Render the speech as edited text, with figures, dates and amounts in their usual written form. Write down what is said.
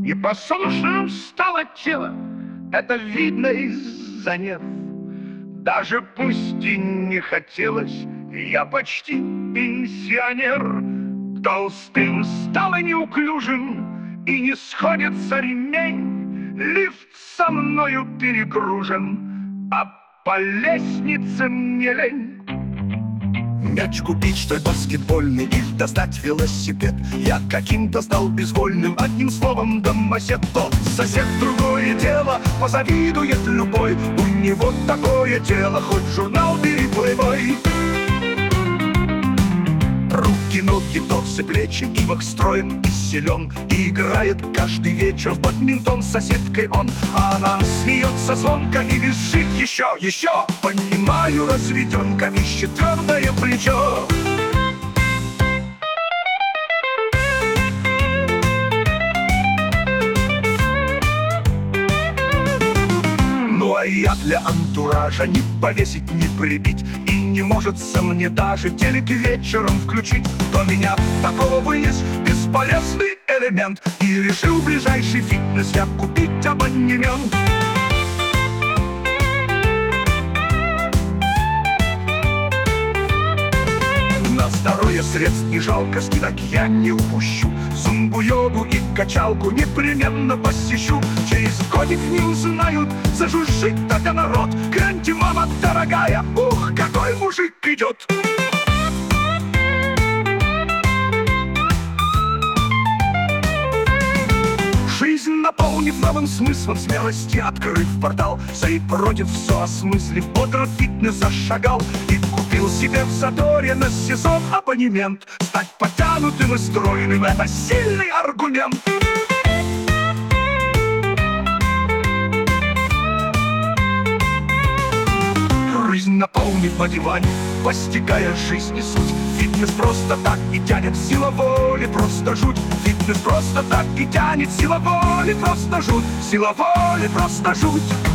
И послушным стало тело, это видно из-за нерв. Даже пусть и не хотелось, я почти пенсионер. Толстым стал и неуклюжим, и не сходится ремень. Лифт со мною перегружен, а по лестнице мне лень. Мяч купить, что баскетбольный, или достать велосипед. Я каким-то стал безвольным, одним словом домосед. Тот сосед другое дело, позавидует любой. У него такое дело, хоть журнал бери плейбой. Руки, ноги, торсы, плечи, Ивах строен и силен. И играет каждый вечер в бадминтон с соседкой он. А она смеется звонко и визжит еще. Понимаю, разведенка ищет твердое плечо. Ну а я для антуража не повесить, не прибить. И не может со мне даже телек вечером включить. То меня такого вынес бесполезный элемент. И решил в ближайший фитнес я купить абонемент. На здоровье средств не жалко, скидок я не упущу. Зумбу-йогу и качалку непременно посещу. Через годик не узнают, зажужжит тогда народ. Гляньте, мама дорогая, ух, какой мужик идет. Жизнь наполнив новым смыслом, смелости открыв портал, за и против все осмыслив, бодро фитнес зашагал. И купил себе в задоре на сезон абонемент. Стать подтянутым и стройным — это сильный аргумент. Жизнь наполнив на диване, постигая жизнь и суть. Фитнес просто так и тянет, сила воли просто жуть. Фитнес просто так и тянет, сила воли просто жуть. Сила воли просто жуть.